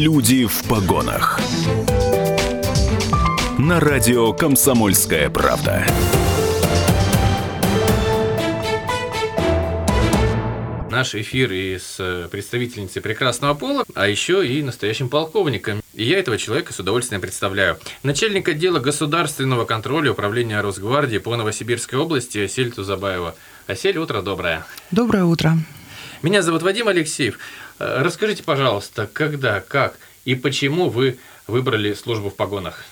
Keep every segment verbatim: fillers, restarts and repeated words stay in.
Люди в погонах. На радио «Комсомольская правда». Наш эфир и с представительницей прекрасного пола, а еще и настоящим полковником. И я этого человека с удовольствием представляю. Начальник отдела государственного контроля Управления Росгвардии по Новосибирской области Асель Тузабаева. Асель, утро доброе. Доброе утро. Меня зовут Вадим Алексеев. Расскажите, пожалуйста, когда, как и почему вы выбрали службу в погонах?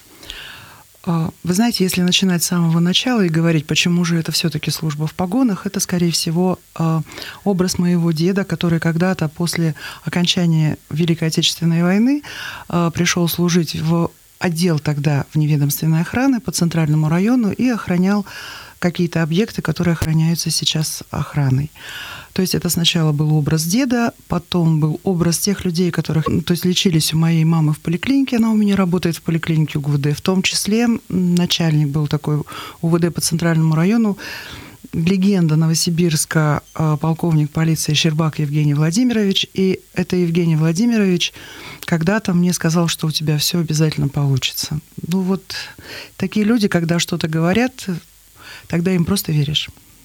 Вы знаете, если начинать с самого начала и говорить, почему же это все-таки служба в погонах, это, скорее всего, образ моего деда, который когда-то после окончания Великой Отечественной войны пришел служить в отдел тогда вневедомственной охраны по Центральному району и охранял какие-то объекты, которые охраняются сейчас охраной. То есть это сначала был образ деда, потом был образ тех людей, которых, то есть лечились у моей мамы в поликлинике, она у меня работает в поликлинике УГВД, в том числе начальник был такой УВД по Центральному району, легенда Новосибирска, полковник полиции Щербак Евгений Владимирович, и это Евгений Владимирович когда-то мне сказал, что у тебя все обязательно получится. Ну вот такие люди, когда что-то говорят, тогда им просто веришь.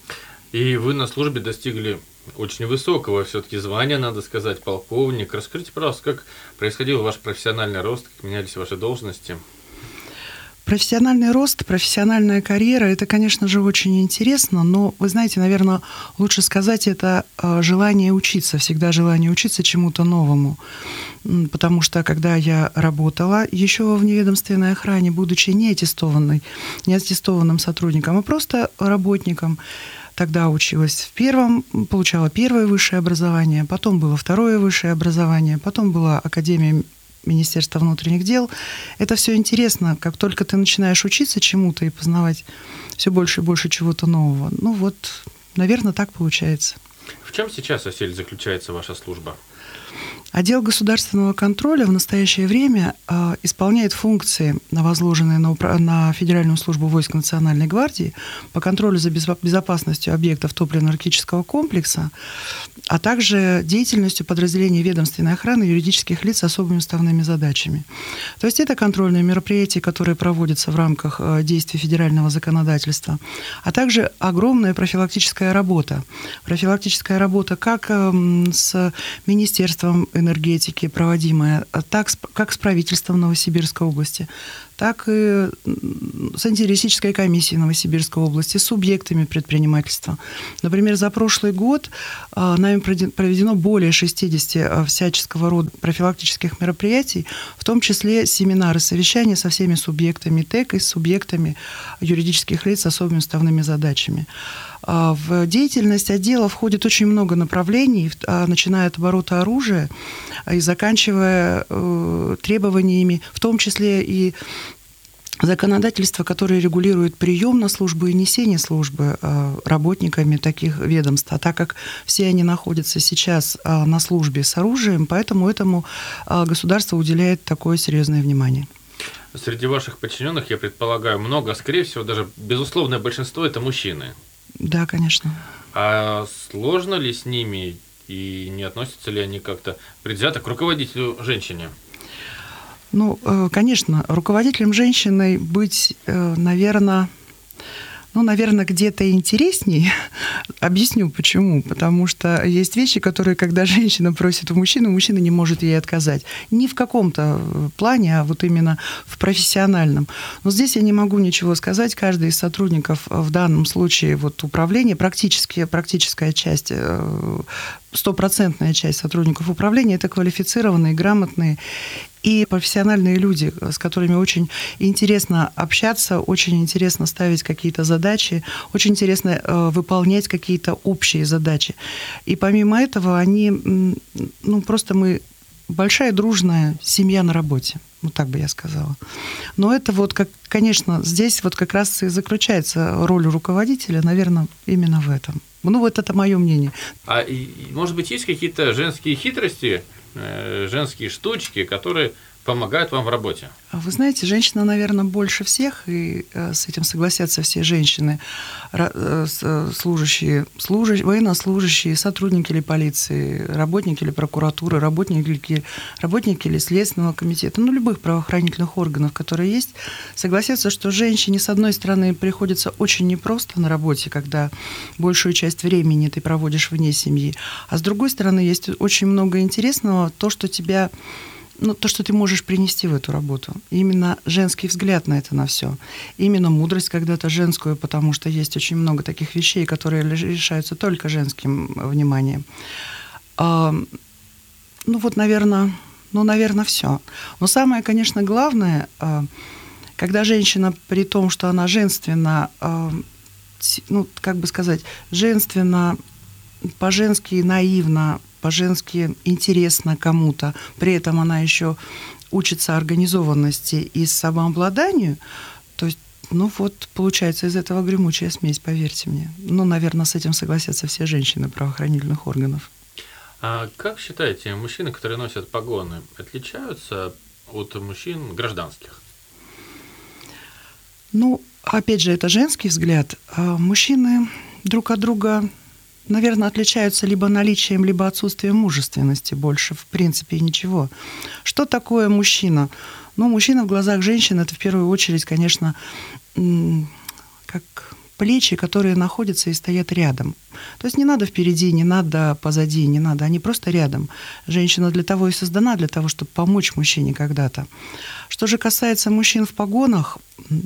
И вы на службе достигли очень высокого все-таки звания, надо сказать, полковник. Расскажите, пожалуйста, как происходил ваш профессиональный рост, как менялись ваши должности? Профессиональный рост, профессиональная карьера – это, конечно же, очень интересно, но, вы знаете, наверное, лучше сказать, это желание учиться, всегда желание учиться чему-то новому. Потому что, когда я работала еще во вневедомственной охране, будучи не аттестованной, не аттестованным сотрудником, а просто работником, тогда училась в первом, получала первое высшее образование, потом было второе высшее образование, потом была Академия Министерства внутренних дел. Это все интересно. Как только ты начинаешь учиться чему-то и познавать все больше и больше чего-то нового. Ну вот, наверное, так получается. В чем сейчас, Асель, заключается ваша служба? Отдел государственного контроля в настоящее время э, исполняет функции, возложенные на, упра- на Федеральную службу войск Национальной гвардии по контролю за безо- безопасностью объектов топливно-энергетического комплекса, а также деятельностью подразделений ведомственной охраны юридических лиц с особыми уставными задачами. То есть это контрольные мероприятия, которые проводятся в рамках э, действий федерального законодательства, а также огромная профилактическая работа. Профилактическая работа как э, с Министерством энергетики, проводимая так, как с правительством Новосибирской области, так и с антитеррористической комиссией Новосибирской области, с субъектами предпринимательства. Например, за прошлый год нами проведено более шестьдесят всяческого рода профилактических мероприятий, в том числе семинары, совещания со всеми субъектами ТЭК и с субъектами юридических лиц с особыми уставными задачами. В деятельность отдела входит очень много направлений, начиная от оборота оружия и заканчивая требованиями, в том числе и законодательство, которое регулирует прием на службу и несение службы работниками таких ведомств. А так как все они находятся сейчас на службе с оружием, поэтому этому государство уделяет такое серьезное внимание. Среди ваших подчиненных, я предполагаю, много, скорее всего, даже безусловное большинство – это мужчины. Да, конечно. А сложно ли с ними и не относятся ли они как-то предвзято к руководителю женщине? Ну, конечно, руководителем женщиной быть, наверное, ну, наверное, где-то интересней. Объясню, почему. Потому что есть вещи, которые, когда женщина просит у мужчины, мужчина не может ей отказать. Не в каком-то плане, а вот именно в профессиональном. Но здесь я не могу ничего сказать. Каждый из сотрудников в данном случае вот, управления, практически, практическая часть, стопроцентная часть сотрудников управления – это квалифицированные, грамотные и профессиональные люди, с которыми очень интересно общаться, очень интересно ставить какие-то задачи, очень интересно э, выполнять какие-то общие задачи. И помимо этого они, ну, просто мы большая дружная семья на работе, вот так бы я сказала. Но это вот, как, конечно, здесь вот как раз и заключается роль руководителя, наверное, именно в этом. Ну, вот это мое мнение. А, и, может быть, есть какие-то женские хитрости, женские штучки, которые помогают вам в работе? Вы знаете, женщина, наверное, больше всех, и с этим согласятся все женщины, служащие, служащие, военнослужащие, сотрудники ли полиции, работники ли прокуратуры, работники, работники ли Следственного комитета, ну, любых правоохранительных органов, которые есть, согласятся, что женщине, с одной стороны, приходится очень непросто на работе, когда большую часть времени ты проводишь вне семьи, а с другой стороны, есть очень много интересного, то, что тебя... Ну, то, что ты можешь принести в эту работу. Именно женский взгляд на это на все. Именно мудрость когда-то женскую, потому что есть очень много таких вещей, которые решаются только женским вниманием. А, ну, вот, наверное, ну, наверное, все. Но самое, конечно, главное, когда женщина, при том, что она женственна, ну, как бы сказать, женственно, по-женски наивно, по-женски интересно кому-то, при этом она еще учится организованности и самообладанию, то есть, ну вот, получается из этого гремучая смесь, поверьте мне. Ну, наверное, с этим согласятся все женщины правоохранительных органов. А как считаете, мужчины, которые носят погоны, отличаются от мужчин гражданских? Ну, опять же, это женский взгляд. Мужчины друг от друга... наверное, отличаются либо наличием, либо отсутствием мужественности, больше, в принципе, ничего. Что такое мужчина? Ну, мужчина в глазах женщины – это в первую очередь, конечно, как плечи, которые находятся и стоят рядом. То есть не надо впереди, не надо позади, не надо, они просто рядом. Женщина для того и создана, для того, чтобы помочь мужчине когда-то. Что же касается мужчин в погонах,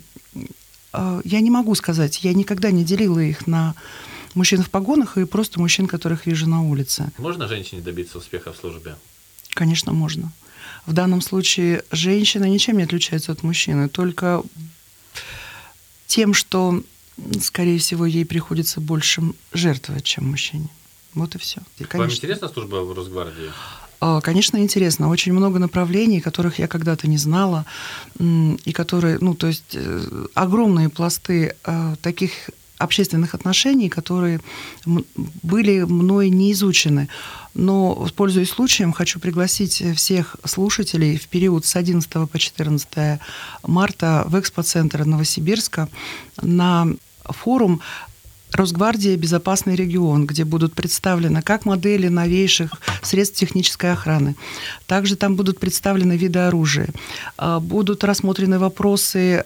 я не могу сказать, я никогда не делила их на... мужчин в погонах и просто мужчин, которых вижу на улице. Можно женщине добиться успеха в службе? Конечно, можно. В данном случае женщина ничем не отличается от мужчины, только тем, что, скорее всего, ей приходится больше жертвовать, чем мужчине. Вот и все. И, конечно, вам интересна служба в Росгвардии? Конечно, интересно. Очень много направлений, которых я когда-то не знала, и которые, ну, то есть огромные пласты таких общественных отношений, которые были мной не изучены. Но, пользуясь случаем, хочу пригласить всех слушателей в период с одиннадцатого по четырнадцатое марта в экспоцентр Новосибирска на форум «Росгвардия. Безопасный регион», где будут представлены как модели новейших средств технической охраны. Также там будут представлены виды оружия. Будут рассмотрены вопросы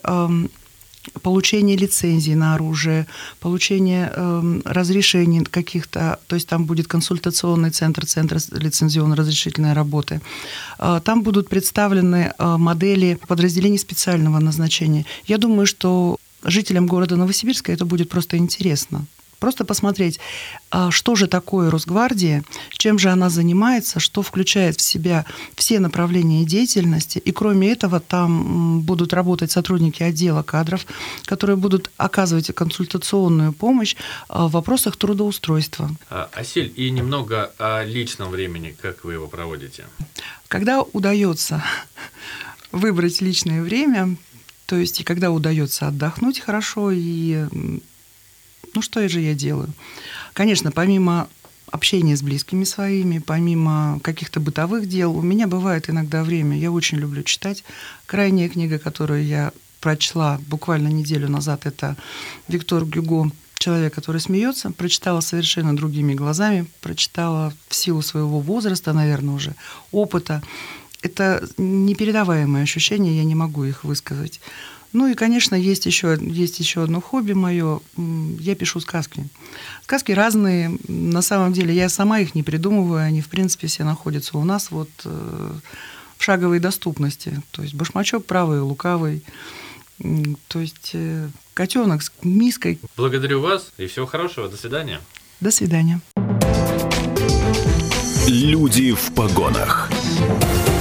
получение лицензий на оружие, получение э, разрешений каких-то, то есть там будет консультационный центр, центр лицензионно-разрешительной работы. Э, там будут представлены э, модели подразделений специального назначения. Я думаю, что жителям города Новосибирска это будет просто интересно. Просто посмотреть, что же такое Росгвардия, чем же она занимается, что включает в себя все направления деятельности. И кроме этого там будут работать сотрудники отдела кадров, которые будут оказывать консультационную помощь в вопросах трудоустройства. Асель, и немного о личном времени. Как вы его проводите? Когда удается выбрать личное время, то есть и когда удается отдохнуть хорошо и... Ну, что же я делаю? Конечно, помимо общения с близкими своими, помимо каких-то бытовых дел, у меня бывает иногда время, я очень люблю читать. Крайняя книга, которую я прочла буквально неделю назад, это Виктор Гюго «Человек, который смеется». Прочитала совершенно другими глазами, прочитала в силу своего возраста, наверное, уже, опыта. Это непередаваемые ощущения, я не могу их высказать. Ну и, конечно, есть еще, есть еще одно хобби мое. Я пишу сказки. Сказки разные. На самом деле я сама их не придумываю. Они, в принципе, все находятся у нас вот в шаговой доступности. То есть башмачок правый, лукавый. То есть котенок с миской. Благодарю вас и всего хорошего. До свидания. До свидания. Люди в погонах.